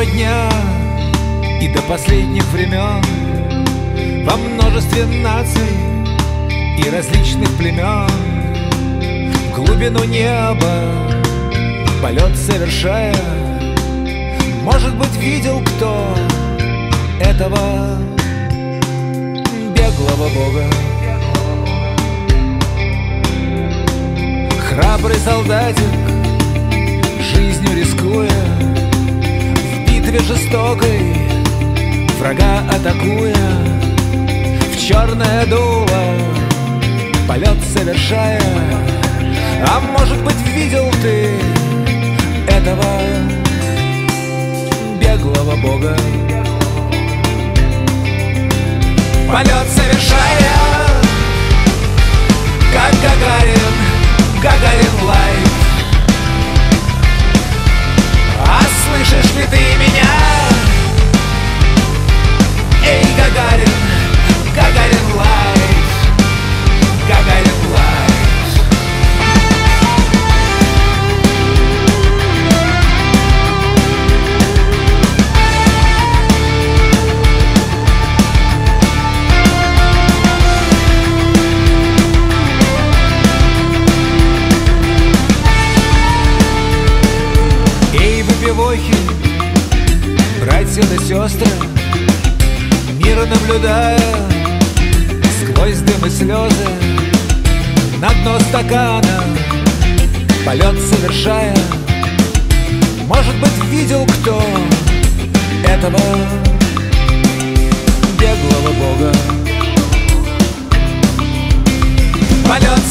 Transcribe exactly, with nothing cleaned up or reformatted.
дня и до последних времен во множестве наций и различных племен в глубину неба полет совершая, может быть, видел кто этого беглого бога. Храбрый солдатик, жизнью рискуя, в битве жестокой врага атакуя, в черное дуло полет совершая. А может быть, видел ты этого беглого бога? Полет совершая, как Гагарин, Гагарин лайф. А слышишь ли ты меня? Эй, Гагарин, Гагарин лайф, Гагарин лайф. Братья да сестры, мир наблюдая сквозь дым и слезы, на дно стакана полет совершая, может быть, видел кто этого беглого бога? Полет